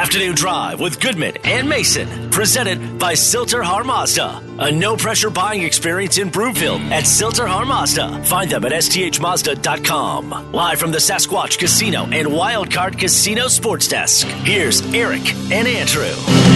Afternoon Drive with Goodman and Mason, presented by Silter-Har Mazda. A no-pressure buying experience in Broomfield at Silter-Har Mazda. Find them at sthmazda.com. Live from the Sasquatch Casino and Wildcard Casino Sports Desk, here's Eric and Andrew.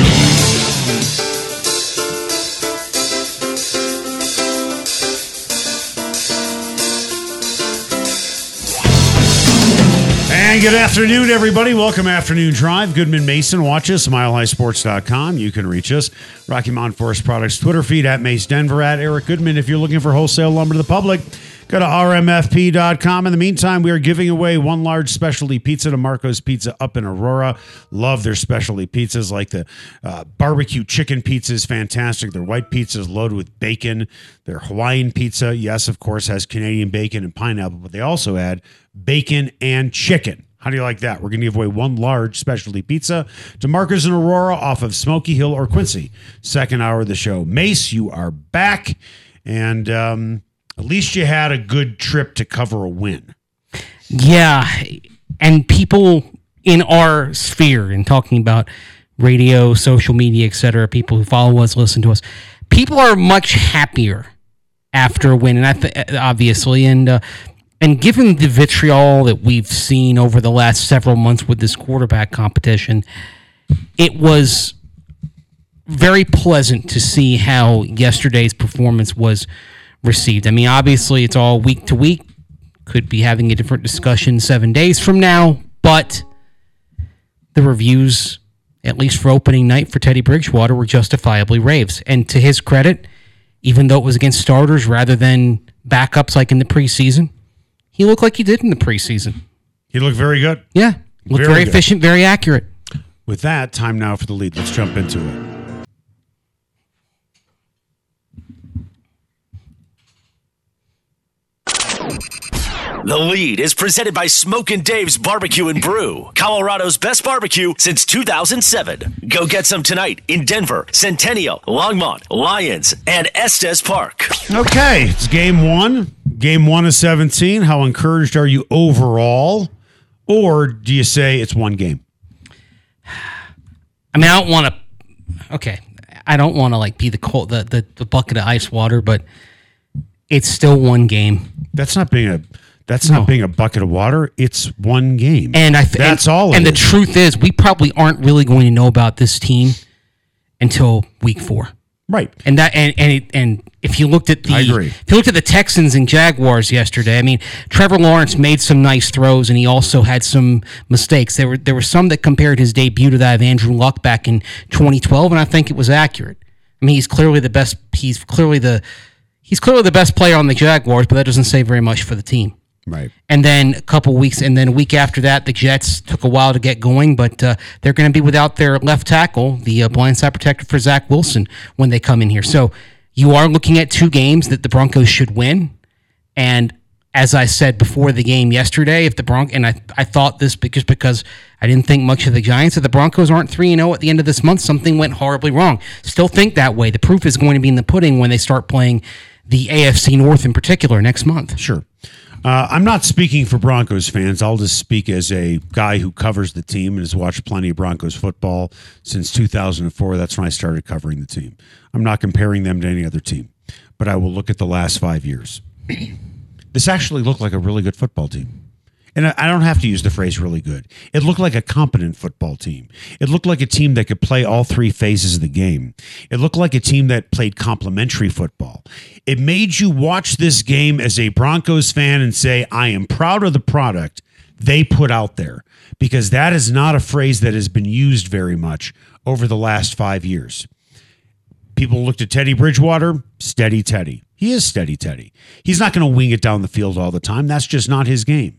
And good afternoon, everybody. Welcome Afternoon Drive. Goodman Mason. Watch us, milehighsports.com. You can reach us. Rocky Mountain Forest Products Twitter feed at Mace Denver, at Eric Goodman. If you're looking for wholesale lumber to the public, go to rmfp.com. In the meantime, we are giving away one large specialty pizza to Marco's Pizza up in Aurora. Love their specialty pizzas, like the barbecue chicken pizza is fantastic. Their white pizza is loaded with bacon. Their Hawaiian pizza, yes, of course, has Canadian bacon and pineapple, but they also add bacon and chicken. How do you like that? We're going to give away one large specialty pizza to Marcus and Aurora off of Smoky Hill or Quincy. Second hour of the show. Mace, you are back, and at least you had a good trip to cover a win. Yeah, and people in our sphere, and talking about radio, social media, etc., people who follow us, listen to us, people are much happier after a win, and obviously, and given the vitriol that we've seen over the last several months with this quarterback competition, it was very pleasant to see how yesterday's performance was received. I mean, obviously, it's all week to week. Could be having a different discussion 7 days from now, but the reviews, at least for opening night for Teddy Bridgewater, were justifiably raves. And to his credit, even though it was against starters rather than backups like in the preseason, he looked like he did in the preseason. He looked very good. Yeah. Looked very efficient, very accurate. With that, time now for the lead. Let's jump into it. The Lead is presented by Smokin' Dave's Barbecue and Brew, Colorado's best barbecue since 2007. Go get some tonight in Denver, Centennial, Longmont, Lyons, and Estes Park. Okay, it's game one. Game 1 of 17. How encouraged are you overall? Or do you say it's one game? I mean, I don't want to... Okay, I don't want to like be the bucket of ice water, but it's still one game. That's not being a bucket of water. It's one game. And that's all. And the truth is, we probably aren't really going to know about this team until week 4. Right. And if you looked at the Texans and Jaguars yesterday, I mean, Trevor Lawrence made some nice throws, and he also had some mistakes. There were some that compared his debut to that of Andrew Luck back in 2012, and I think it was accurate. I mean, he's clearly the best. He's clearly the best player on the Jaguars, but that doesn't say very much for the team. Right. And then a week after that, the Jets took a while to get going, but they're going to be without their left tackle, the blindside protector for Zach Wilson, when they come in here. So you are looking at 2 games that the Broncos should win. And as I said before the game yesterday, if the I thought this because I didn't think much of the Giants, if the Broncos aren't 3-0 at the end of this month, something went horribly wrong. Still think that way. The proof is going to be in the pudding when they start playing the AFC North in particular next month. Sure. I'm not speaking for Broncos fans. I'll just speak as a guy who covers the team and has watched plenty of Broncos football since 2004. That's when I started covering the team. I'm not comparing them to any other team, but I will look at the last 5 years. This actually looked like a really good football team. And I don't have to use the phrase really good. It looked like a competent football team. It looked like a team that could play all 3 phases of the game. It looked like a team that played complementary football. It made you watch this game as a Broncos fan and say, I am proud of the product they put out there, because that is not a phrase that has been used very much over the last 5 years. People looked at Teddy Bridgewater, steady Teddy. He is steady Teddy. He's not going to wing it down the field all the time. That's just not his game.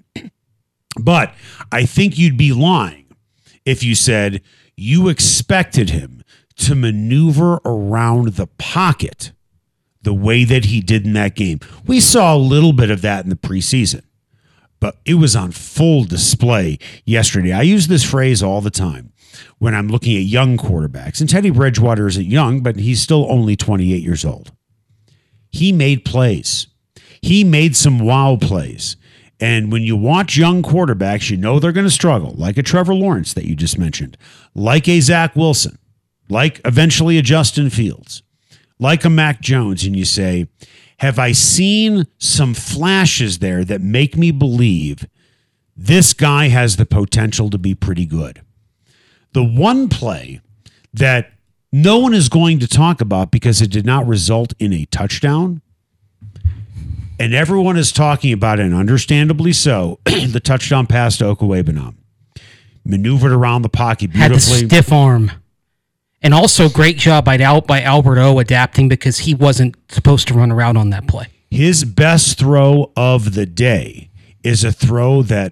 But I think you'd be lying if you said you expected him to maneuver around the pocket the way that he did in that game. We saw a little bit of that in the preseason, but it was on full display yesterday. I use this phrase all the time when I'm looking at young quarterbacks, and Teddy Bridgewater isn't young, but he's still only 28 years old. He made plays. He made some wow plays. And when you watch young quarterbacks, you know they're going to struggle, like a Trevor Lawrence that you just mentioned, like a Zach Wilson, like eventually a Justin Fields, like a Mac Jones. And you say, have I seen some flashes there that make me believe this guy has the potential to be pretty good? The one play that no one is going to talk about because it did not result in a touchdown, and everyone is talking about it, and understandably so, the touchdown pass to Okuegbunam. Maneuvered around the pocket beautifully. Had the stiff arm. And also great job by Albert O adapting because he wasn't supposed to run around on that play. His best throw of the day is a throw that,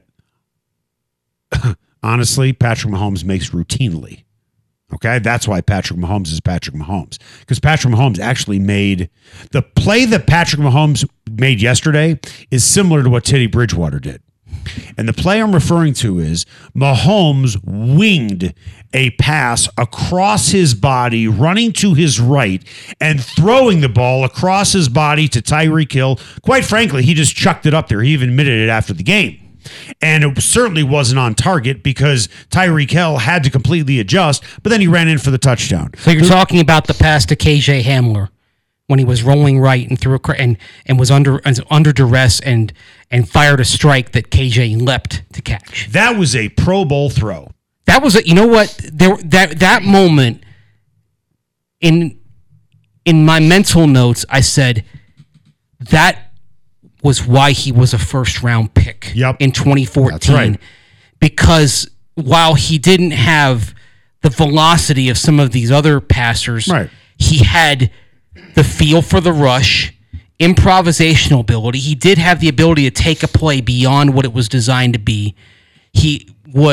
honestly, Patrick Mahomes makes routinely. Okay, that's why Patrick Mahomes is Patrick Mahomes. Because Patrick Mahomes actually made the play that Patrick Mahomes made yesterday is similar to what Teddy Bridgewater did. And the play I'm referring to is Mahomes winged a pass across his body, running to his right, and throwing the ball across his body to Tyreek Hill. Quite frankly, he just chucked it up there. He even admitted it after the game. And it certainly wasn't on target because Tyreek Hill had to completely adjust, but then he ran in for the touchdown. So you're talking about the pass to KJ Hamler when he was rolling right and threw and was under duress and fired a strike that KJ leapt to catch. That was a Pro Bowl throw. That was you know what? That moment in my mental notes, I said that was why he was a first-round pick in 2014. That's right. Because while he didn't have the velocity of some of these other passers, right, he had the feel for the rush, improvisational ability. He did have the ability to take a play beyond what it was designed to be. He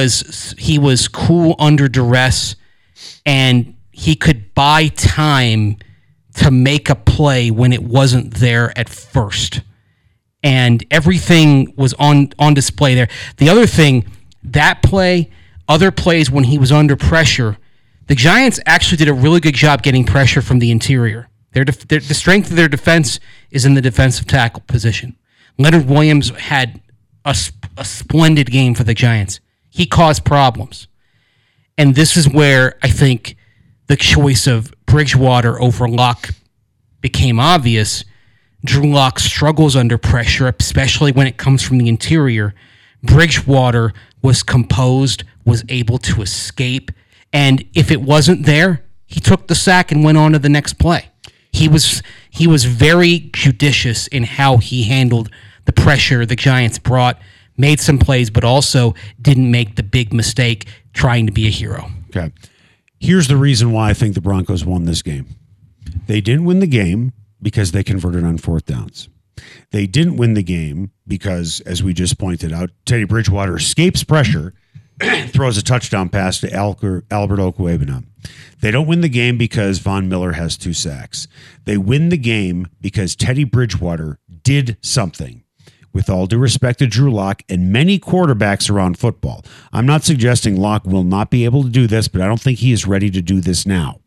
was cool under duress, and he could buy time to make a play when it wasn't there at first. And everything was on display there. The other thing, that play, other plays when he was under pressure, the Giants actually did a really good job getting pressure from the interior. The strength of their defense is in the defensive tackle position. Leonard Williams had a splendid game for the Giants. He caused problems. And this is where I think the choice of Bridgewater over Luck became obvious. Drew Lock struggles under pressure, especially when it comes from the interior. Bridgewater was composed, was able to escape, and if it wasn't there, he took the sack and went on to the next play. He was very judicious in how he handled the pressure the Giants brought, made some plays, but also didn't make the big mistake trying to be a hero. Okay. Here's the reason why I think the Broncos won this game. They didn't win the game because they converted on fourth downs. They didn't win the game because, as we just pointed out, Teddy Bridgewater escapes pressure, throws a touchdown pass to Albert Okuegbunam. They don't win the game because Von Miller has 2 sacks. They win the game because Teddy Bridgewater did something. With all due respect to Drew Lock and many quarterbacks around football, I'm not suggesting Lock will not be able to do this, but I don't think he is ready to do this now.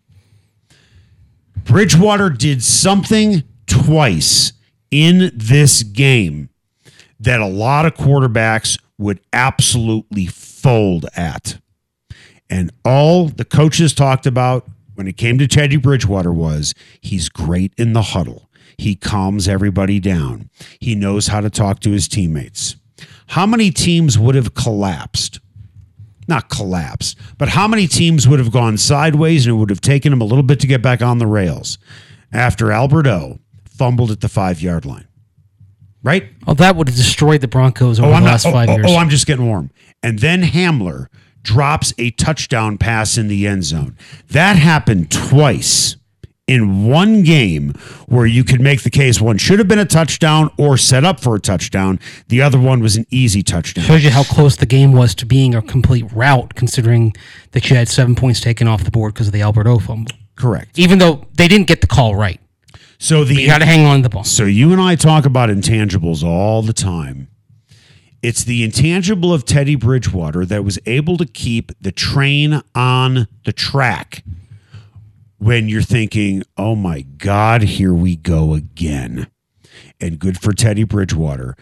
Bridgewater did something twice in this game that a lot of quarterbacks would absolutely fold at. And all the coaches talked about when it came to Teddy Bridgewater was he's great in the huddle. He calms everybody down. He knows how to talk to his teammates. How many teams would have collapsed? Not collapsed, but how many teams would have gone sideways and it would have taken him a little bit to get back on the rails after Albert O fumbled at the 5-yard line? Right? Oh, that would have destroyed the Broncos over the last 5 years. I'm just getting warm. And then Hamler drops a touchdown pass in the end zone. That happened twice in one game where you could make the case one should have been a touchdown or set up for a touchdown. The other one was an easy touchdown. Shows you how close the game was to being a complete rout, considering that you had 7 points taken off the board because of the Albert O fumble. Correct. Even though they didn't get the call right. So you got to hang on to the ball. So you and I talk about intangibles all the time. It's the intangible of Teddy Bridgewater that was able to keep the train on the track when you're thinking, oh my God, here we go again. And good for Teddy Bridgewater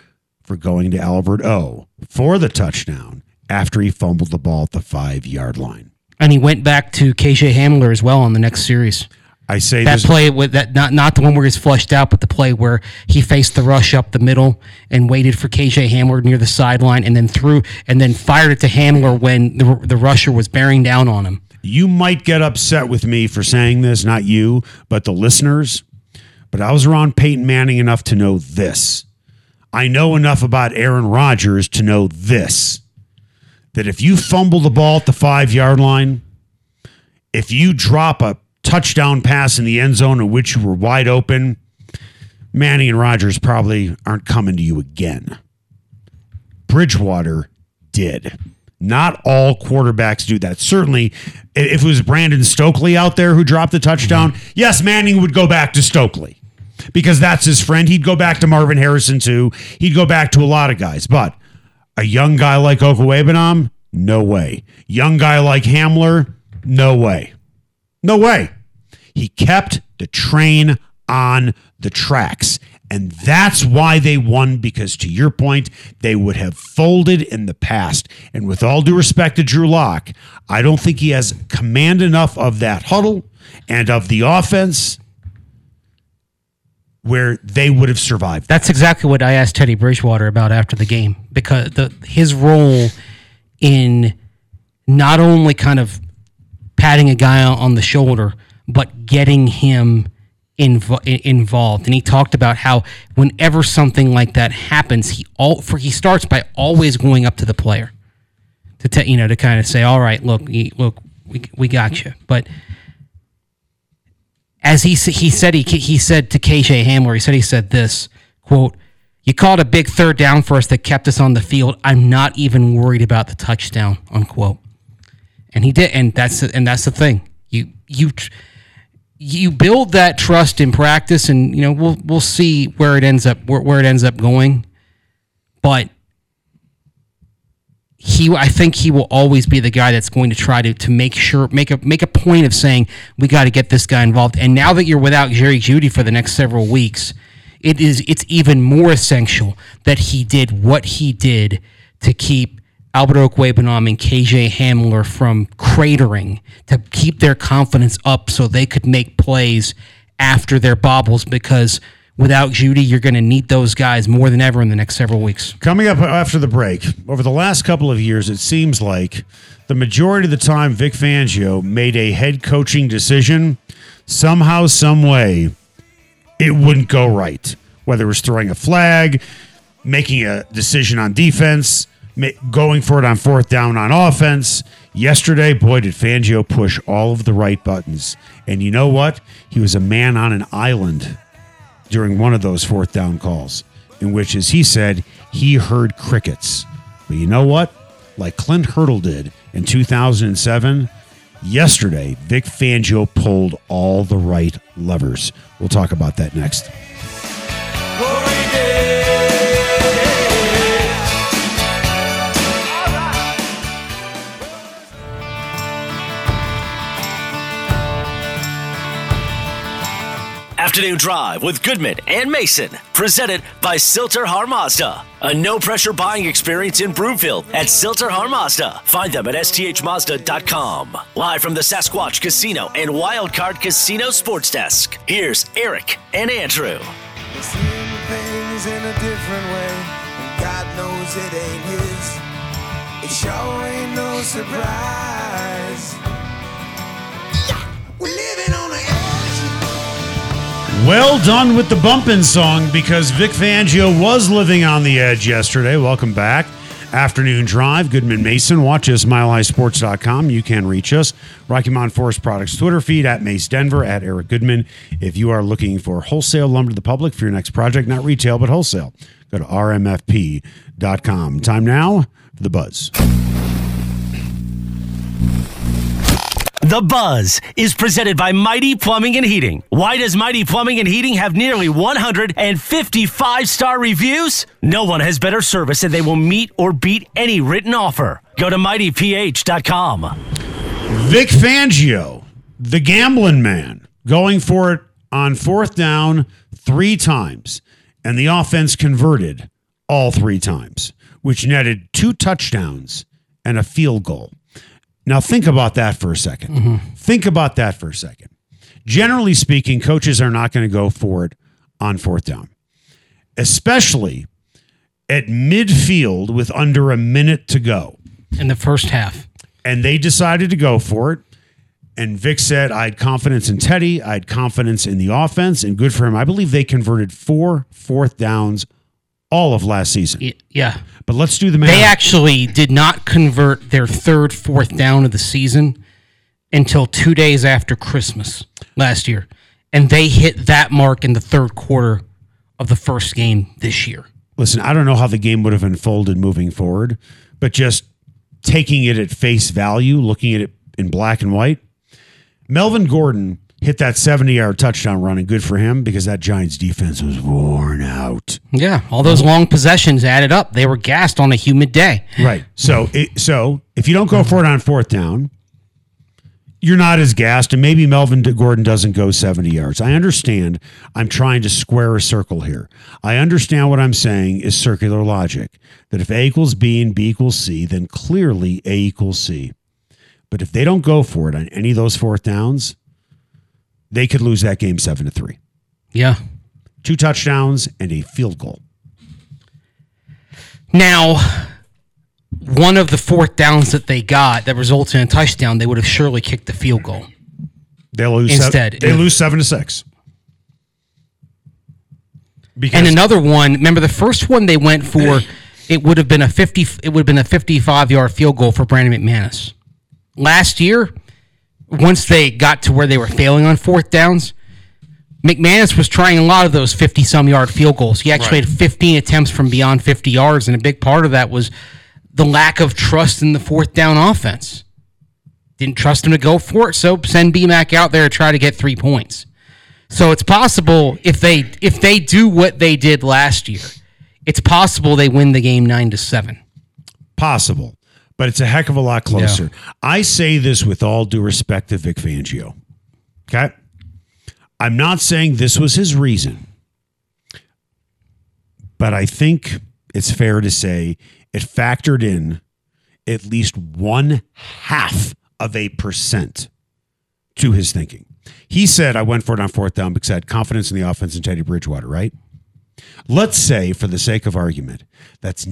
for going to Albert O for the touchdown after he fumbled the ball at the 5-yard line. And he went back to KJ Hamler as well on the next series. I say that play with that not the one where he's flushed out, but the play where he faced the rush up the middle and waited for KJ Hamler near the sideline and then fired it to Hamler when the rusher was bearing down on him. You might get upset with me for saying this, not you, but the listeners. But I was around Peyton Manning enough to know this. I know enough about Aaron Rodgers to know this. That if you fumble the ball at the 5-yard line, if you drop a touchdown pass in the end zone in which you were wide open, Manning and Rodgers probably aren't coming to you again. Bridgewater did. Not all quarterbacks do that. Certainly, if it was Brandon Stokely out there who dropped the touchdown, yes, Manning would go back to Stokely because that's his friend. He'd go back to Marvin Harrison too. He'd go back to a lot of guys. But a young guy like Okwuegbunam, no way. Young guy like Hamler, no way. No way. He kept the train on the tracks. And that's why they won, because to your point, they would have folded in the past. And with all due respect to Drew Lock, I don't think he has command enough of that huddle and of the offense where they would have survived. That's exactly what I asked Teddy Bridgewater about after the game, because his role in not only kind of patting a guy on the shoulder, but getting him involved. And he talked about how whenever something like that happens, he starts by always going up to the player to kind of say, all right, look, we got you. But as he said to KJ Hamler, he said this, quote, "You called a big third down for us that kept us on the field. I'm not even worried about the touchdown," unquote. And he did, and that's the thing. You build that trust in practice, and we'll see where it ends up going. But I think he will always be the guy that's going to try to make a point of saying we got to get this guy involved. And now that you're without Jerry Jeudy for the next several weeks, it's even more essential that he did what he did to keep Albert Okwuegbunam and KJ Hamler from cratering, to keep their confidence up so they could make plays after their bobbles, because without Jeudy, you're going to need those guys more than ever in the next several weeks. Coming up after the break, over the last couple of years, it seems like the majority of the time Vic Fangio made a head coaching decision, somehow, some way, it wouldn't go right. Whether it was throwing a flag, making a decision on defense, going for it on fourth down on offense. Yesterday, boy, did Fangio push all of the right buttons. And you know what? He was a man on an island during one of those fourth down calls, in which, as he said, he heard crickets. But you know what? Like Clint Hurdle did in 2007, yesterday, Vic Fangio pulled all the right levers. We'll talk about that next. Afternoon Drive with Goodman and Mason, presented by Silter Har Mazda. A no-pressure buying experience in Broomfield at Silter Har Mazda. Find them at sthmazda.com. Live from the Sasquatch Casino and Wildcard Casino Sports Desk, here's Eric and Andrew. We're seeing things in a different way, and God knows it ain't his. It sure ain't no surprise. We're living on the edge. Well done with the bumpin' song, because Vic Fangio was living on the edge yesterday. Welcome back. Afternoon Drive, Goodman Mason. Watch us, milehighsports.com. You can reach us. Rocky Mountain Forest Products Twitter feed, at Mace Denver, at Eric Goodman. If you are looking for wholesale lumber to the public for your next project, not retail, but wholesale, go to rmfp.com. Time now for The Buzz. The Buzz is presented by Mighty Plumbing and Heating. Why does Mighty Plumbing and Heating have nearly 155-star reviews? No one has better service, and they will meet or beat any written offer. Go to mightyph.com. Vic Fangio, the gambling man, going for it on fourth down 3 times, and the offense converted all 3 times, which netted 2 touchdowns and a field goal. Now, think about that for a second. Think about that for a second. Generally speaking, coaches are not going to go for it on 4th down, especially at midfield with under a minute to go. In the first half. And they decided to go for it. And Vic said, I had confidence in Teddy. I had confidence in the offense, and good for him. I believe they converted 4 4th downs all of last season. Yeah. But let's do the math. They actually did not convert their 3rd, 4th down of the season until 2 days after Christmas last year. And they hit that mark in the 3rd quarter of the first game this year. Listen, I don't know how the game would have unfolded moving forward, but just taking it at face value, looking at it in black and white, Melvin Gordon hit that 70-yard touchdown run, and good for him because that Giants defense was worn out. Yeah, all those long possessions added up. They were gassed on a humid day. Right. So if you don't go for it on 4th down, you're not as gassed, and maybe Melvin Gordon doesn't go 70 yards. I understand. I'm trying to square a circle here. I understand what I'm saying is circular logic, that if A equals B and B equals C, then clearly A equals C. But if they don't go for it on any of those 4th downs, they could lose that game 7-3. Yeah. 2 touchdowns and a field goal. Now, one of the 4th downs that they got that results in a touchdown, they would have surely kicked the field goal. They lose instead. They lose 7-6. And another one, remember the first one they went for, it would have been a 55-yard field goal for Brandon McManus. Last year, once they got to where they were failing on 4th downs, McManus was trying a lot of those 50-some-yard field goals. He actually had 15 attempts from beyond 50 yards, and a big part of that was the lack of trust in the 4th down offense. Didn't trust him to go for it, so send BMAC out there to try to get 3 points. So it's possible if they do what they did last year, it's possible they win the game 9-7. Possible. But it's a heck of a lot closer. Yeah. I say this with all due respect to Vic Fangio. Okay? I'm not saying this was his reason, but I think it's fair to say it factored in at least 0.5% to his thinking. He said, I went for it on 4th down because I had confidence in the offense in Teddy Bridgewater, right? Let's say, for the sake of argument, that's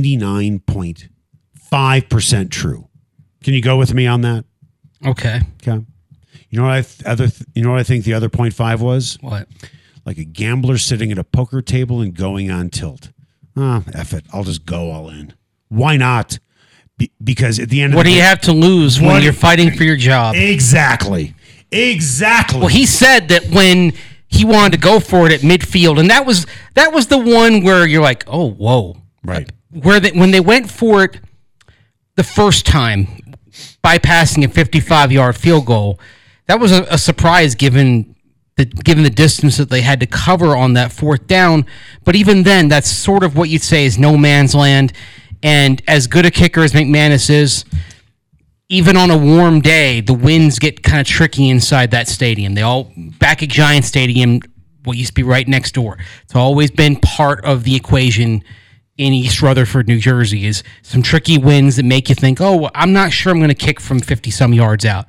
99.5% true. Can you go with me on that? Okay. Okay. You know what I think the other 0.5 was? What? Like a gambler sitting at a poker table and going on tilt. F it. I'll just go all in. Why not? Because at the end of what the do day, you have to lose when you're fighting for your job? Exactly. Well, he said that when he wanted to go for it at midfield, and that was the one where you're like, oh, whoa. Right. When they went for it the first time, bypassing a 55-yard field goal, that was a surprise given the distance that they had to cover on that 4th down. But even then, that's sort of what you'd say is no man's land. And as good a kicker as McManus is, even on a warm day, the winds get kind of tricky inside that stadium. Back at Giant Stadium, what used to be right next door. It's always been part of the equation in East Rutherford, New Jersey, is some tricky winds that make you think, oh, I'm not sure I'm going to kick from 50-some yards out.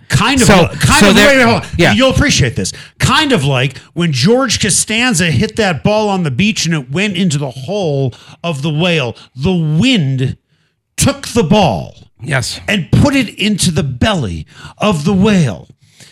You'll appreciate this. Kind of like when George Costanza hit that ball on the beach and it went into the hole of the whale. The wind took the ball. Yes. And put it into the belly of the whale.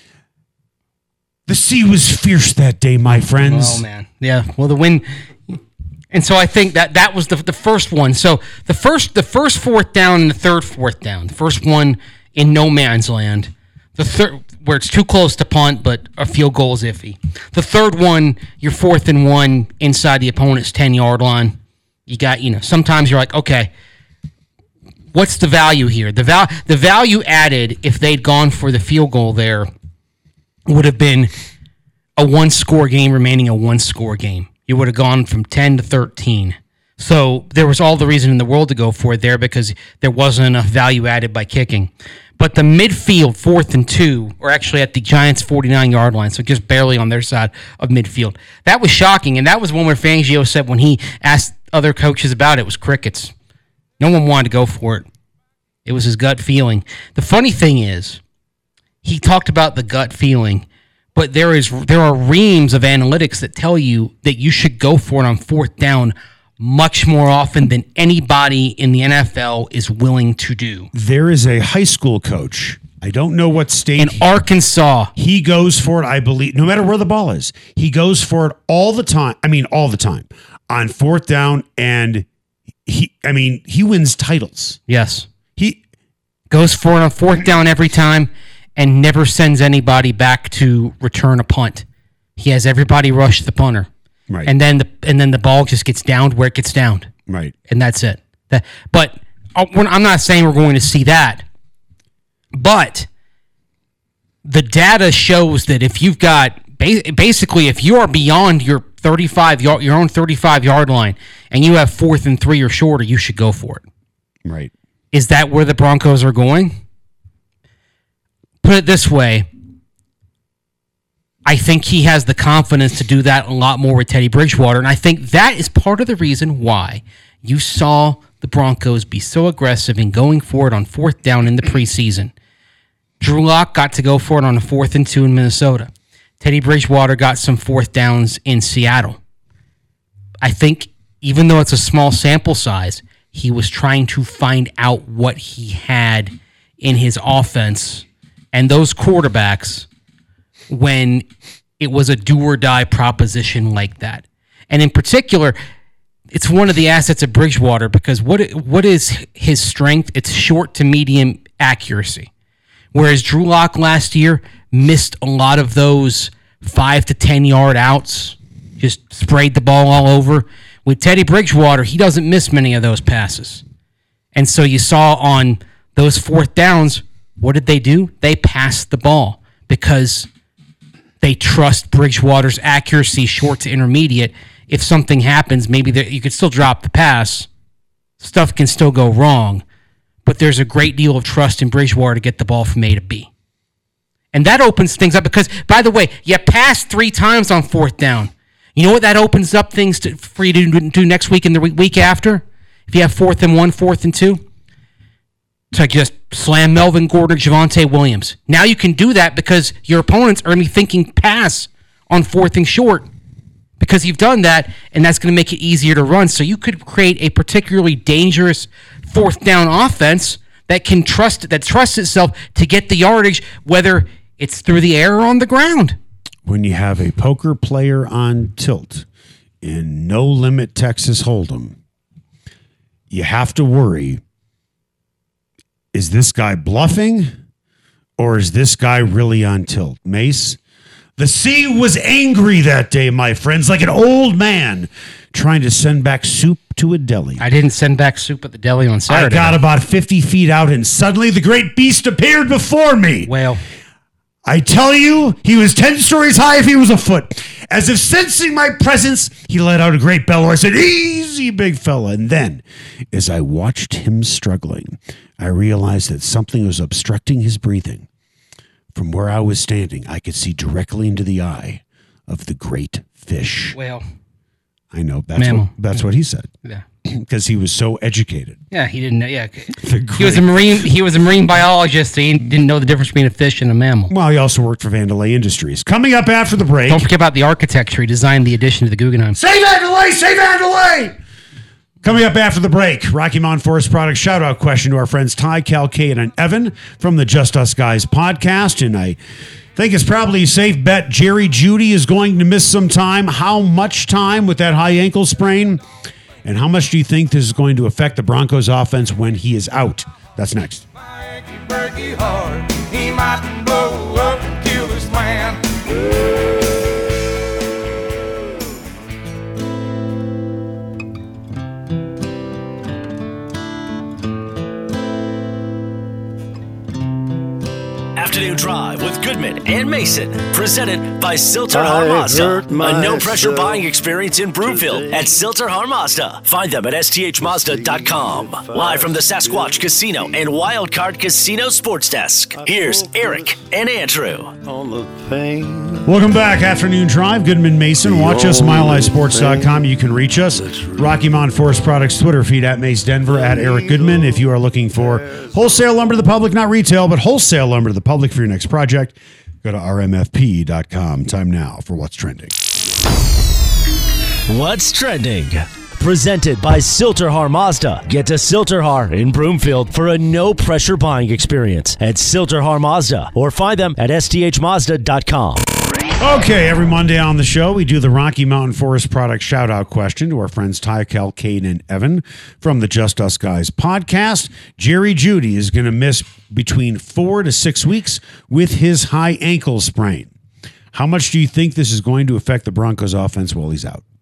The sea was fierce that day, my friends. Oh, man. Yeah. Well, the wind. And so I think that was the first one. So the first 4th down and the third 4th down. The first one in no man's land. The third, where it's too close to punt, but a field goal is iffy. The third one, you're 4th and 1 inside the opponent's 10-yard line. You got, sometimes you're like, okay, what's the value here? The value added if they'd gone for the field goal there would have been a 1-score game remaining a 1-score game. You would have gone from 10-13. So there was all the reason in the world to go for it there because there wasn't enough value added by kicking. But the midfield 4th and 2, or actually at the Giants' 49-yard line, so just barely on their side of midfield. That was shocking, and that was one where Fangio said when he asked other coaches about it. It was crickets. No one wanted to go for it. It was his gut feeling. The funny thing is, he talked about the gut feeling, but there are reams of analytics that tell you that you should go for it on fourth down much more often than anybody in the NFL is willing to do. There is a high school coach. I don't know what state. In Arkansas. He goes for it, I believe, no matter where the ball is. He goes for it all the time. I mean, all the time on fourth down, and he wins titles. Yes. He goes for it on fourth down every time and never sends anybody back to return a punt. He has everybody rush the punter. Right. And then the ball just gets downed where it gets downed. Right. And that's it. But I'm not saying we're going to see that. But the data shows that if you've got basically if you are beyond your 35 yard, your own 35-yard line, and you have 4th and 3 or shorter, you should go for it. Right. Is that where the Broncos are going? Put it this way. I think he has the confidence to do that a lot more with Teddy Bridgewater, and I think that is part of the reason why you saw the Broncos be so aggressive in going for it on fourth down in the preseason. Drew Lock got to go for it on a 4th and 2 in Minnesota. Teddy Bridgewater got some fourth downs in Seattle. I think even though it's a small sample size, he was trying to find out what he had in his offense and those quarterbacks when it was a do-or-die proposition like that. And in particular, it's one of the assets of Bridgewater because what is his strength? It's short to medium accuracy. Whereas Drew Lock last year missed a lot of those 5 to 10 yard outs, just sprayed the ball all over. With Teddy Bridgewater, he doesn't miss many of those passes. And so you saw on those fourth downs, what did they do? They passed the ball because they trust Bridgewater's accuracy short to intermediate. If something happens, maybe you could still drop the pass. Stuff can still go wrong. But there's a great deal of trust in Bridgewater to get the ball from A to B. And that opens things up because, by the way, you passed 3 times on fourth down. You know what that opens up things for you to do next week and the week after? If you have 4th and 1, 4th and 2? To just slam Melvin Gordon or Javonte Williams. Now you can do that because your opponents are going to be thinking pass on 4th and short because you've done that, and that's going to make it easier to run. So you could create a particularly dangerous fourth down offense that trusts itself to get the yardage, whether it's through the air or on the ground. When you have a poker player on tilt in No Limit Texas Hold'em, you have to worry, is this guy bluffing or is this guy really on tilt? Mace, the sea was angry that day, my friends, like an old man trying to send back soup to a deli. I didn't send back soup at the deli on Saturday. I got about 50 feet out and suddenly the great beast appeared before me. Well, I tell you, he was 10 stories high if he was a foot. As if sensing my presence, he let out a great bellow. I said, easy, big fella. And then, as I watched him struggling, I realized that something was obstructing his breathing. From where I was standing, I could see directly into the eye of the great fish. well, I know, that's what he said. yeah. Because he was so educated. Yeah, he didn't know. Yeah, he was a marine. He was a marine biologist. So he didn't know the difference between a fish and a mammal. Well, he also worked for Vandelay Industries. Coming up after the break. Don't forget about the architecture. He designed the addition to the Guggenheim. Say Vandelay! Say Vandelay! Coming up after the break, Rocky Mountain Forest Products shout-out question to our friends Ty, Cal, Kate, and Evan from the Just Us Guys podcast. And I think it's probably a safe bet Jerry Jeudy is going to miss some time. How much time with that high ankle sprain? And how much do you think this is going to affect the Broncos offense when he is out? That's next. He might blow up and kill this man. After Afternoon Drive with Goodman and Mason, presented by Silter Har Mazda. A no-pressure buying experience in Broomfield at Silter Har Mazda. Find them at sthmazda.com. Live from the Sasquatch Casino and Wildcard Casino Sports Desk, here's Eric and Andrew. Welcome back. Afternoon Drive, Goodman Mason. Watch us, MileHighSports.com. You can reach us. Rocky Mountain Forest Products Twitter feed at Mace Denver, at Eric Goodman. If you are looking for wholesale lumber to the public, not retail, but wholesale lumber to the public for your next project, go to rmfp.com. Time now for What's Trending. What's Trending? Presented by Silter Har Mazda. Get to Silter Har in Broomfield for a no-pressure buying experience at Silter Har Mazda, or find them at sthmazda.com. Okay, every Monday on the show, we do the Rocky Mountain Forest Products shout-out question to our friends Ty, Kel, Kane, and Evan from the Just Us Guys podcast. Jerry Jeudy is going to miss between 4 to 6 weeks with his high ankle sprain. How much do you think this is going to affect the Broncos offense while he's out?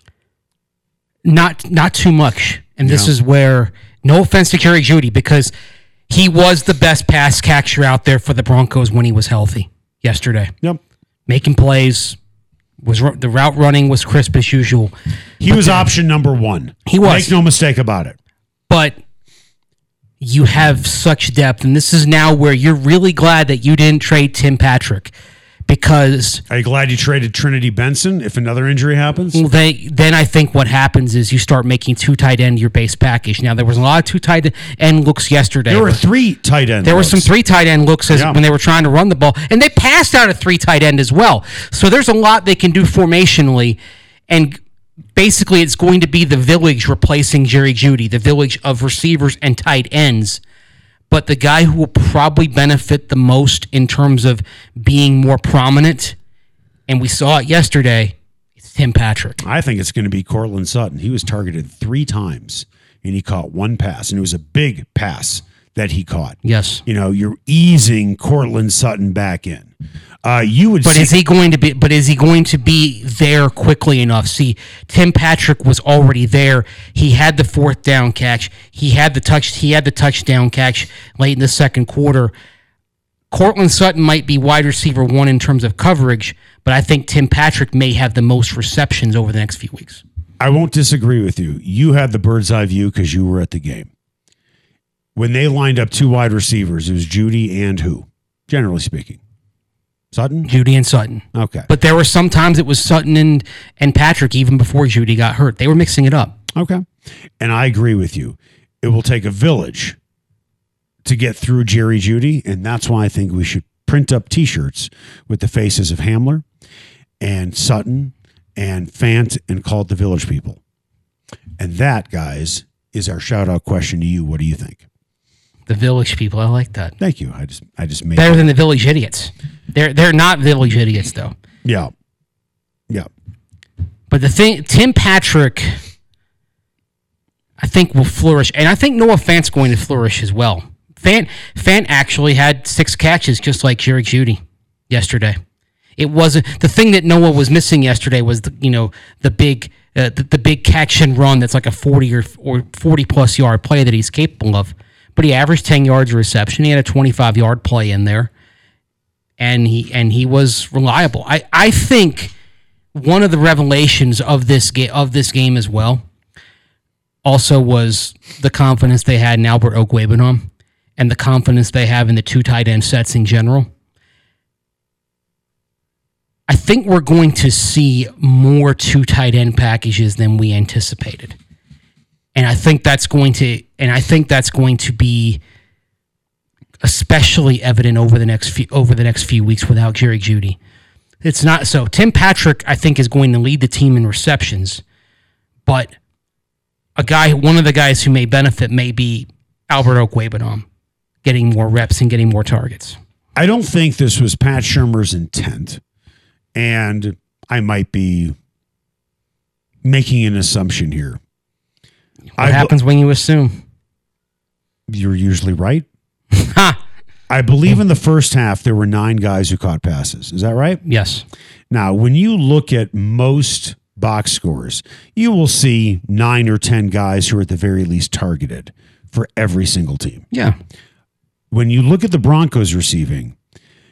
Not too much. And this is where, no offense to Jerry Jeudy, because he was the best pass catcher out there for the Broncos when he was healthy yesterday. Yep. Making plays, the route running was crisp as usual. He was option number one. He was. Make no mistake about it. But you have such depth, and this is now where you're really glad that you didn't trade Tim Patrick, because... Are you glad you traded Trinity Benson if another injury happens? Well, then I think what happens is you start making two tight end your base package. Now, there was a lot of two tight end looks yesterday. There were three tight end There looks. were some three tight end looks when they were trying to run the ball. And they passed out a three tight end as well. So there's a lot they can do formationally. And basically it's going to be the village replacing Jerry Jeudy, the village of receivers and tight ends. But the guy who will probably benefit the most in terms of being more prominent, and we saw it yesterday, it's Tim Patrick. I think it's going to be Courtland Sutton. He was targeted 3 times, and he caught 1 pass, and it was a big pass that he caught. Yes. You know, you're easing Courtland Sutton back in. Is he going to be there quickly enough? See, Tim Patrick was already there. He had the 4th down catch. He had the touchdown catch late in the second quarter. Courtland Sutton might be wide receiver 1 in terms of coverage, but I think Tim Patrick may have the most receptions over the next few weeks. I won't disagree with you. You had the bird's eye view because you were at the game. When they lined up 2 wide receivers, it was Jeudy and who? Generally speaking. Sutton? Jeudy and Sutton. Okay. But there were sometimes it was Sutton and Patrick even before Jeudy got hurt. They were mixing it up. Okay. And I agree with you. It will take a village to get through Jerry Jeudy, and that's why I think we should print up T-shirts with the faces of Hamler and Sutton and Fant and call it the Village People. And that, guys, is our shout-out question to you. What do you think? The Village People. I like that. Thank you. I just made better than the Village Idiots. They're not Village Idiots, though. Yeah. But the thing, Tim Patrick, I think will flourish, and I think Noah Fant's going to flourish as well. Fant actually had 6 catches, just like Jerry Jeudy yesterday. It wasn't the thing that Noah was missing yesterday was the big catch and run that's like a 40 or 40 plus yard play that he's capable of. But he averaged 10 yards of reception. He had a 25-yard play in there. And he was reliable. I think one of the revelations of this game as well also was the confidence they had in Albert Okwuegbunam and the confidence they have in the 2 tight end sets in general. I think we're going to see more 2 tight end packages than we anticipated. And I think that's going to be especially evident over the next few weeks without Jerry Jeudy. It's not so. Tim Patrick, I think, is going to lead the team in receptions, but one of the guys who may benefit may be Albert Okwuegbunam getting more reps and getting more targets. I don't think this was Pat Shurmur's intent, and I might be making an assumption here. What happens when you assume? You're usually right. I believe in the first half there were 9 guys who caught passes. Is that right? Yes. Now, when you look at most box scores, you will see 9 or 10 guys who are at the very least targeted for every single team. Yeah. When you look at the Broncos receiving,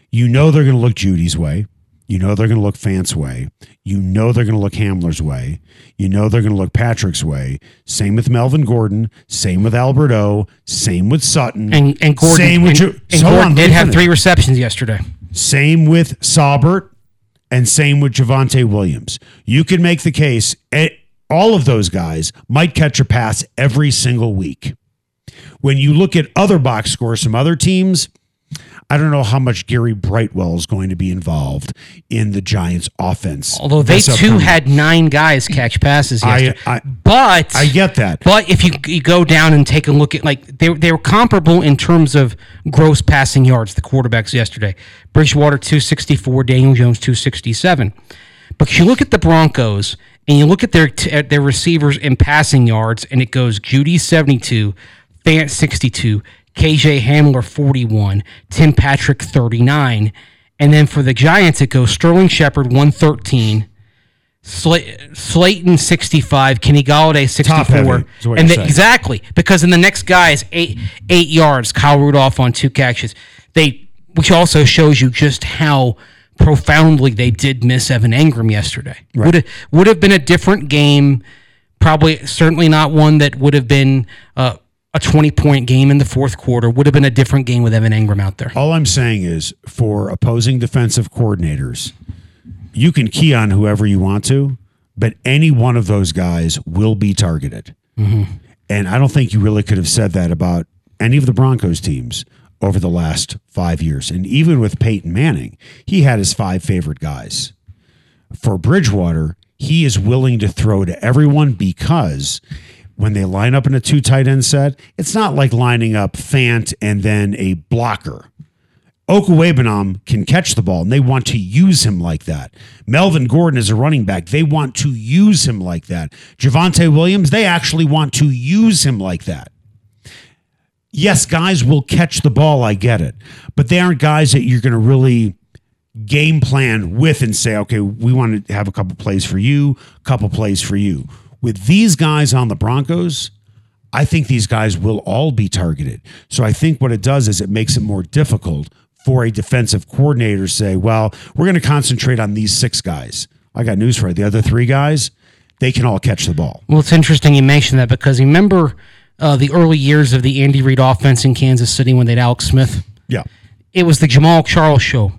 You know they're going to look Judy's way. You know they're going to look Fant's way. You know they're going to look Hamler's way. You know they're going to look Patrick's way. Same with Melvin Gordon. Same with Alberto. Same with Sutton. And Gordon. Same with Gordon did have 3 receptions yesterday. Same with Saubert. And same with Javonte Williams. You can make the case all of those guys might catch a pass every single week. When you look at other box scores from other teams, I don't know how much Gary Brightwell is going to be involved in the Giants' offense. Although they too had 9 guys catch passes yesterday. I get that. But if you go down and take a look at, like, they were comparable in terms of gross passing yards, the quarterbacks yesterday. Bridgewater 264, Daniel Jones 267. But you look at the Broncos and you look at their receivers in passing yards, and it goes Judy 72, Fant 62, KJ Hamler 41, Tim Patrick 39, and then for the Giants it goes Sterling Shepard 113, Slayton 65, Kenny Golladay 64, and exactly, because in the next guy is 8 yards, Kyle Rudolph on 2 catches. Which also shows you just how profoundly they did miss Evan Engram yesterday. Right. Would have been a different game, probably certainly not one that would have been a 20-point game in the fourth quarter. Would have been a different game with Evan Engram out there. All I'm saying is, for opposing defensive coordinators, you can key on whoever you want to, but any one of those guys will be targeted. Mm-hmm. And I don't think you really could have said that about any of the Broncos teams over the last 5 years. And even with Peyton Manning, he had his 5 favorite guys. For Bridgewater, he is willing to throw to everyone because when they line up in a 2 tight end set, it's not like lining up Fant and then a blocker. Okuebanam can catch the ball, and they want to use him like that. Melvin Gordon is a running back. They want to use him like that. Javonte Williams, they actually want to use him like that. Yes, guys will catch the ball, I get it. But they aren't guys that you're going to really game plan with and say, okay, we want to have a couple plays for you, a couple plays for you. With these guys on the Broncos, I think these guys will all be targeted. So I think what it does is it makes it more difficult for a defensive coordinator to say, well, we're going to concentrate on these 6 guys. I got news for you. The other 3 guys, they can all catch the ball. Well, it's interesting you mentioned that because remember the early years of the Andy Reid offense in Kansas City when they had Alex Smith? Yeah. It was the Jamal Charles show.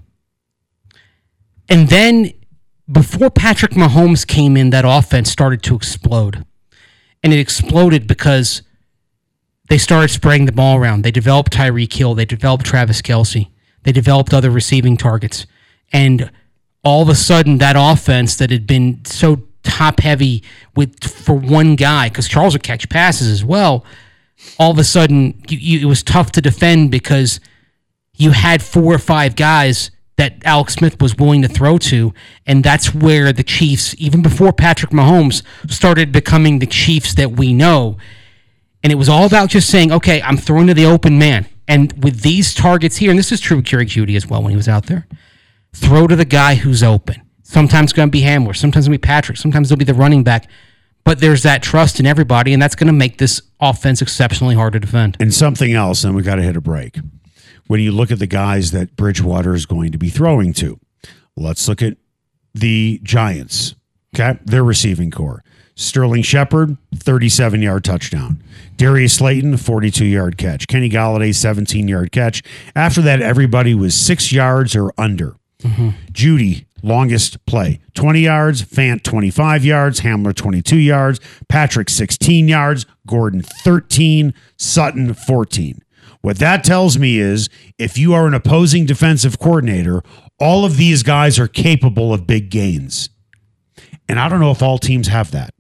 And then before Patrick Mahomes came in, that offense started to explode. And it exploded because they started spraying the ball around. They developed Tyreek Hill. They developed Travis Kelce. They developed other receiving targets. And all of a sudden, that offense that had been so top-heavy for one guy, because Charles would catch passes as well, all of a sudden, it was tough to defend because you had 4 or 5 guys that Alex Smith was willing to throw to, and that's where the Chiefs, even before Patrick Mahomes, started becoming the Chiefs that we know. And it was all about just saying, okay, I'm throwing to the open man. And with these targets here, and this is true with Jerry Jeudy as well when he was out there, throw to the guy who's open. Sometimes it's going to be Hamler. Sometimes it's going to be Patrick. Sometimes it'll be the running back. But there's that trust in everybody, and that's going to make this offense exceptionally hard to defend. And something else, and we got to hit a break. When you look at the guys that Bridgewater is going to be throwing to, let's look at the Giants, okay? Their receiving core. Sterling Shepard, 37-yard touchdown. Darius Slayton, 42-yard catch. Kenny Golladay, 17-yard catch. After that, everybody was 6 yards or under. Mm-hmm. Judy, longest play, 20 yards. Fant, 25 yards. Hamler, 22 yards. Patrick, 16 yards. Gordon, 13. Sutton, 14. What that tells me is if you are an opposing defensive coordinator, all of these guys are capable of big gains. And I don't know if all teams have that.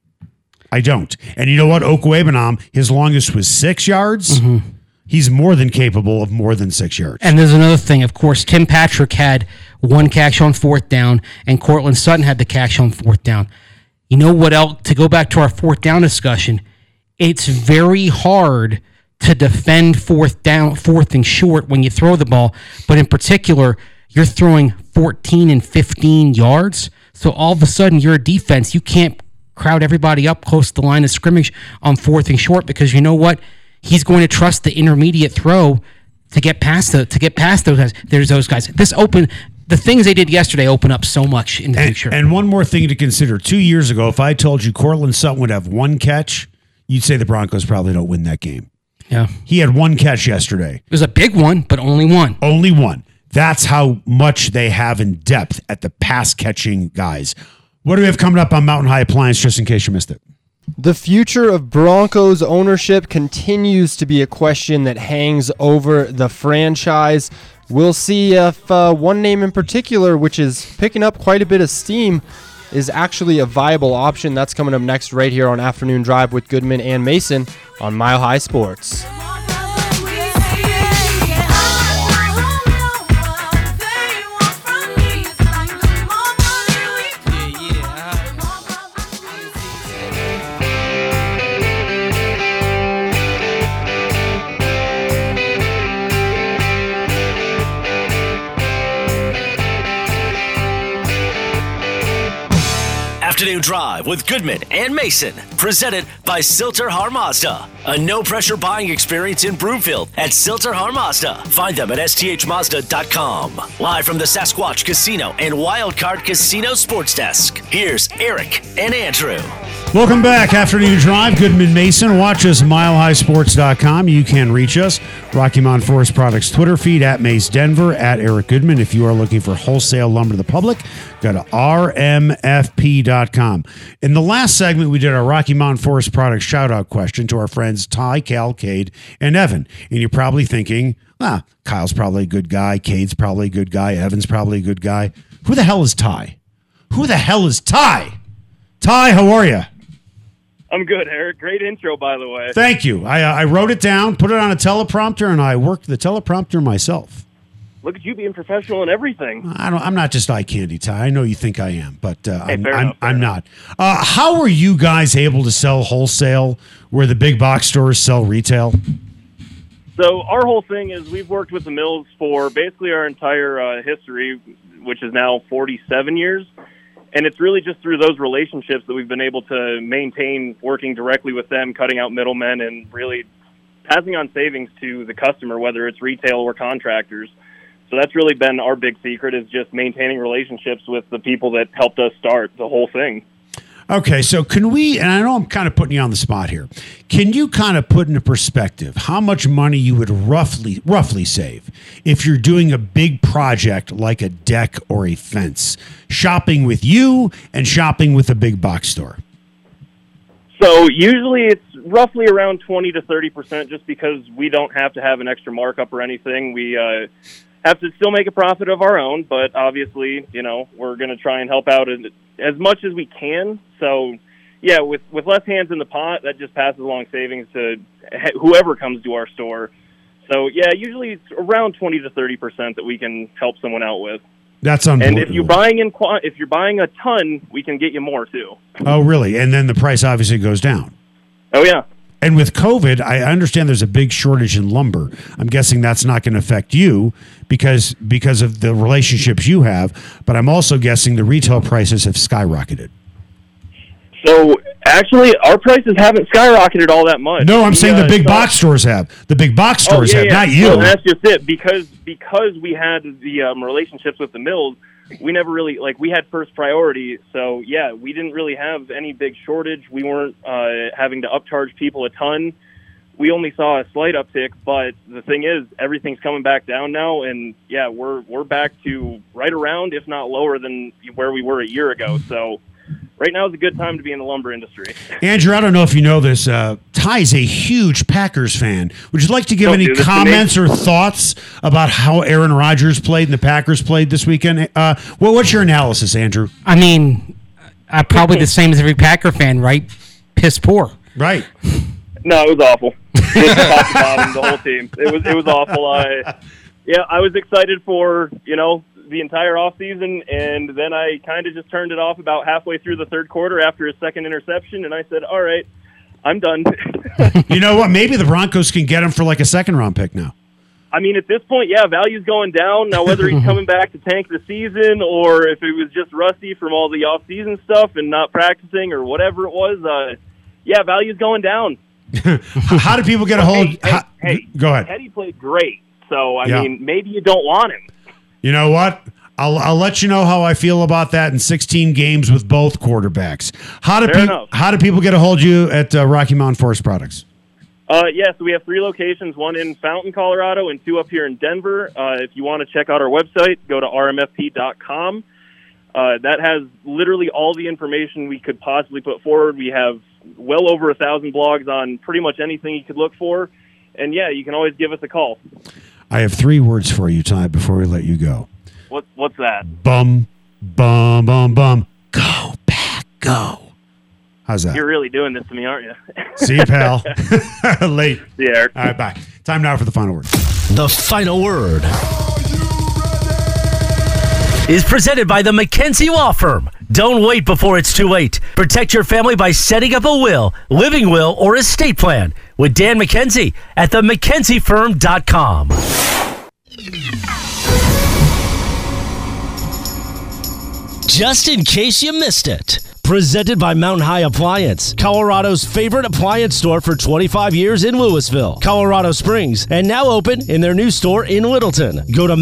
I don't. And you know what? Okuebanam, his longest was 6 yards. Mm-hmm. He's more than capable of more than 6 yards. And there's another thing. Of course, Tim Patrick had 1 catch on 4th down, and Cortland Sutton had the catch on 4th down. You know what else? To go back to our 4th down discussion, it's very hard to defend 4th and short when you throw the ball. But in particular, you're throwing 14 and 15 yards. So all of a sudden, you're a defense. You can't crowd everybody up close to the line of scrimmage on 4th and short because you know what? He's going to trust the intermediate throw to get past those guys. There's those guys. The things they did yesterday open up so much in the future. And one more thing to consider. 2 years ago, if I told you Cortland Sutton would have one catch, you'd say the Broncos probably don't win that game. Yeah. He had one catch yesterday. It was a big one, but only one. Only one. That's how much they have in depth at the pass-catching guys. What do we have coming up on Mountain High Appliance, just in case you missed it? The future of Broncos ownership continues to be a question that hangs over the franchise. We'll see if one name in particular, which is picking up quite a bit of steam, is actually a viable option. That's coming up next right here on Afternoon Drive with Goodman and Mason on Mile High Sports. Afternoon Drive with Goodman and Mason, presented by Silter Har Mazda. A no-pressure buying experience in Broomfield at Silter Har Mazda. Find them at sthmazda.com. Live from the Sasquatch Casino and Wildcard Casino Sports Desk, here's Eric and Andrew. Welcome back. Afternoon Drive, Goodman Mason. Watch us, milehighsports.com. You can reach us. Rocky Mountain Forest Products Twitter feed, at Mace Denver, at Eric Goodman. If you are looking for wholesale lumber to the public, go to rmfp.com. In the last segment, we did our Rocky Mountain Forest Products shout-out question to our friends Ty, Cal, Cade, and Evan. And you're probably thinking, Kyle's probably a good guy, Cade's probably a good guy, Evan's probably a good guy. Who the hell is Ty? Who the hell is Ty? Ty, how are you? I'm good, Eric. Great intro, by the way. Thank you. I wrote it down, put it on a teleprompter, and I worked the teleprompter myself. Look at you being professional and everything. I'm not just eye candy, Ty. I know you think I am, but I'm enough. not. How are you guys able to sell wholesale where the big box stores sell retail? So our whole thing is we've worked with the mills for basically our entire history, which is now 47 years. And it's really just through those relationships that we've been able to maintain working directly with them, cutting out middlemen, and really passing on savings to the customer, whether it's retail or contractors. So that's really been our big secret, is just maintaining relationships with the people that helped us start the whole thing. Okay, so can we, and I know I'm kind of putting you on the spot here, can you kind of put into perspective how much money you would roughly save if you're doing a big project like a deck or a fence, shopping with you and shopping with a big box store? So usually it's roughly around 20 to 30%, just because we don't have to have an extra markup or anything. We have to still make a profit of our own, but obviously, we're going to try and help out as much as we can. So, yeah, with less hands in the pot, that just passes along savings to whoever comes to our store. So, yeah, usually it's around 20 to 30% that we can help someone out with. That's unbelievable. And if you're buying a ton, we can get you more too. Oh, really? And then the price obviously goes down. Oh, yeah. And with COVID, I understand there's a big shortage in lumber. I'm guessing that's not going to affect you because of the relationships you have, but I'm also guessing the retail prices have skyrocketed. So, actually, our prices haven't skyrocketed all that much. No, I'm saying the big box stores have. The big box stores have, not you. So that's just it. Because we had the relationships with the mills, we never really, we had first priority. So, yeah, we didn't really have any big shortage. We weren't having to upcharge people a ton. We only saw a slight uptick, but the thing is, everything's coming back down now, and, yeah, we're back to right around, if not lower than where we were a year ago. So right now is a good time to be in the lumber industry. Andrew, I don't know if you know this. Ty's a huge Packers fan. Would you like to give any comments or thoughts about how Aaron Rodgers played and the Packers played this weekend? What's your analysis, Andrew? I mean, probably the same as every Packer fan, right? Piss poor. Right. No, it was awful. It was top to bottom, the whole team. It was awful. I was excited for, the entire offseason, and then I kind of just turned it off about halfway through the third quarter after his second interception, and I said, all right, I'm done. You know what? Maybe the Broncos can get him for like a second-round pick now. I mean, at this point, yeah, value's going down. Now, whether he's coming back to tank the season or if it was just rusty from all the off-season stuff and not practicing or whatever it was, value's going down. How do people get a hold? Hey, go ahead. Teddy played great. So, I Yeah. mean, maybe you don't want him. You know what? I'll let you know how I feel about that in 16 games with both quarterbacks. How Fair enough. do people get a hold of you at Rocky Mountain Forest Products? Yeah, so we have 3 locations, 1 in Fountain, Colorado, and 2 up here in Denver. If you want to check out our website, go to rmfp.com. That has literally all the information we could possibly put forward. We have well over 1,000 blogs on pretty much anything you could look for. And, yeah, you can always give us a call. I have 3 words for you, Ty, before we let you go. What's that? Bum, bum, bum, bum. Go, Pack, go. How's that? You're really doing this to me, aren't you? See you, pal. Late. Yeah, Eric. All right, bye. Time now for the final word. The final word is presented by the McKenzie Law Firm. Don't wait before it's too late. Protect your family by setting up a will, living will, or estate plan with Dan McKenzie at themckenziefirm.com. Just in case you missed it. Presented by Mountain High Appliance, Colorado's favorite appliance store for 25 years in Louisville, Colorado Springs, and now open in their new store in Littleton. Go to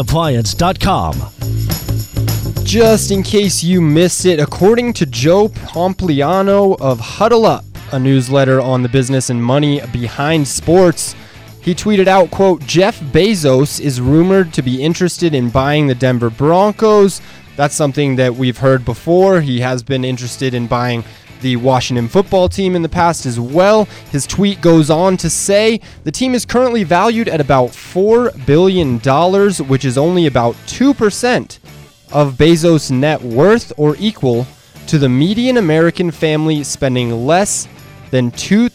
mountainhighappliance.com. Just in case you missed it, according to Joe Pompliano of Huddle Up, a newsletter on the business and money behind sports, he tweeted out, quote, Jeff Bezos is rumored to be interested in buying the Denver Broncos. That's something that we've heard before. He has been interested in buying the Washington football team in the past as well. His tweet goes on to say the team is currently valued at about $4 billion, which is only about 2% of Bezos' net worth, or equal to the median American family spending less than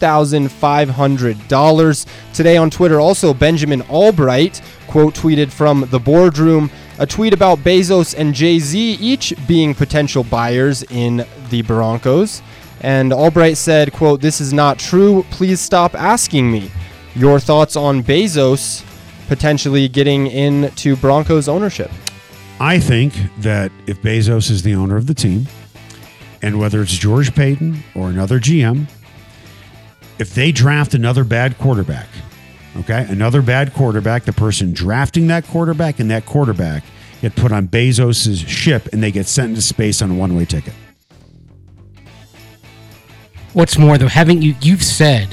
$2,500. Today on Twitter, also Benjamin Albright, quote, tweeted from the boardroom, a tweet about Bezos and Jay-Z each being potential buyers in the Broncos. And Albright said, quote, this is not true. Please stop asking me. Your thoughts on Bezos potentially getting into Broncos ownership? I think that if Bezos is the owner of the team, and whether it's George Payton or another GM, if they draft another bad quarterback, the person drafting that quarterback and that quarterback get put on Bezos' ship and they get sent into space on a one-way ticket. What's more, though, you've said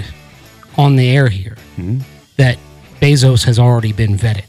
on the air here that Bezos has already been vetted.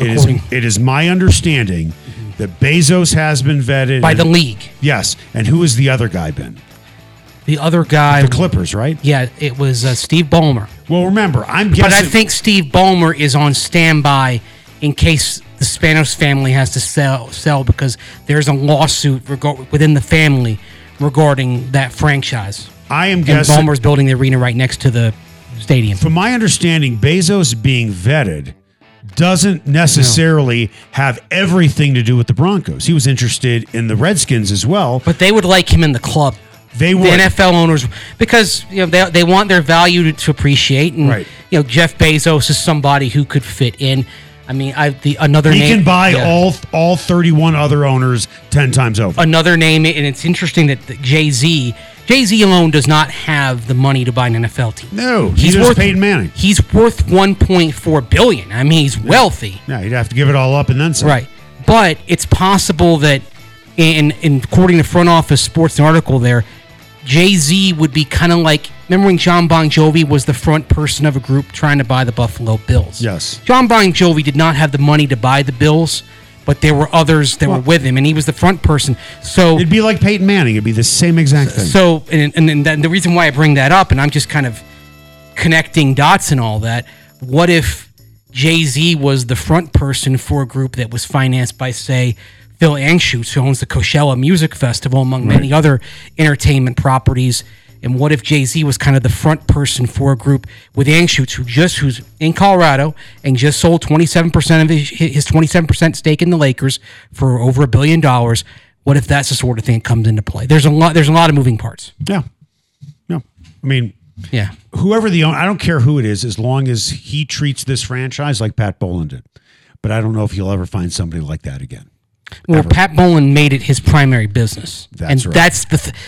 It is my understanding that Bezos has been vetted by the league. Yes, and who has the other guy been? The other guy, the Clippers, right? Yeah, it was Steve Ballmer. Well, remember, I'm guessing, but I think Steve Ballmer is on standby in case the Spanos family has to sell because there's a lawsuit within the family regarding that franchise. I am guessing, and Ballmer's building the arena right next to the stadium. From my understanding, Bezos being vetted doesn't necessarily have everything to do with the Broncos. He was interested in the Redskins as well. But they would like him in the club. They would. The NFL owners, because they want their value to appreciate, and Jeff Bezos is somebody who could fit in. I mean, another name. He can buy all 31 other owners 10 times over. Another name, and it's interesting that Jay-Z alone does not have the money to buy an NFL team. No, he's worth Peyton Manning. He's worth $1.4 billion. I mean, he's wealthy. Yeah, he'd have to give it all up and then some. Right, but it's possible that, in according to Front Office Sports, an article there, Jay-Z would be kind of like, remember when John Bon Jovi was the front person of a group trying to buy the Buffalo Bills? Yes. John Bon Jovi did not have the money to buy the Bills, but there were others that were with him, and he was the front person. So it'd be like Peyton Manning. It'd be the same exact thing. So, and the reason why I bring that up, and I'm just kind of connecting dots and all that, what if Jay-Z was the front person for a group that was financed by, say, Phil Anschutz, who owns the Coachella Music Festival, among many other entertainment properties. And what if Jay-Z was kind of the front person for a group with Anschutz, who's in Colorado and just sold 27% of his 27% stake in the Lakers for over $1 billion? What if that's the sort of thing that comes into play? There's a lot of moving parts. Yeah. No. I mean, yeah. Whoever the owner, I don't care who it is, as long as he treats this franchise like Pat Bowlen did. But I don't know if you'll ever find somebody like that again. Well, Pat Bowlen made it his primary business, that's right. That's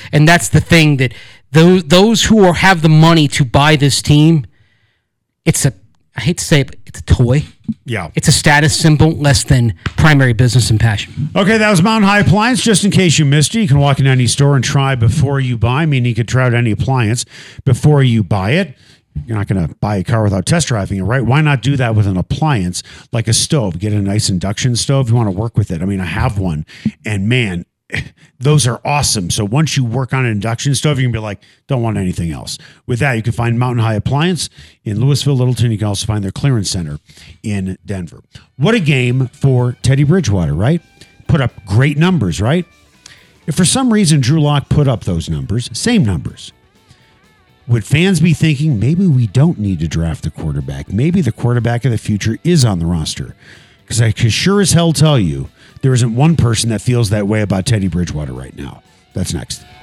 the thing that those who have the money to buy this team, it's I hate to say it, but it's a toy. Yeah. It's a status symbol less than primary business and passion. Okay, that was Mountain High Appliance. Just in case you missed it, you can walk into any store and try before you buy. I mean, you could try out any appliance before you buy it. You're not going to buy a car without test driving it, right? Why not do that with an appliance like a stove? Get a nice induction stove. You want to work with it. I mean, I have one, and man, those are awesome. So once you work on an induction stove, you can be like, don't want anything else. With that, you can find Mountain High Appliance in Louisville, Littleton. You can also find their clearance center in Denver. What a game for Teddy Bridgewater, right? Put up great numbers, right? If for some reason Drew Lock put up those numbers, same numbers, would fans be thinking, maybe we don't need to draft a quarterback? Maybe the quarterback of the future is on the roster? Because I can sure as hell tell you, there isn't one person that feels that way about Teddy Bridgewater right now. That's next.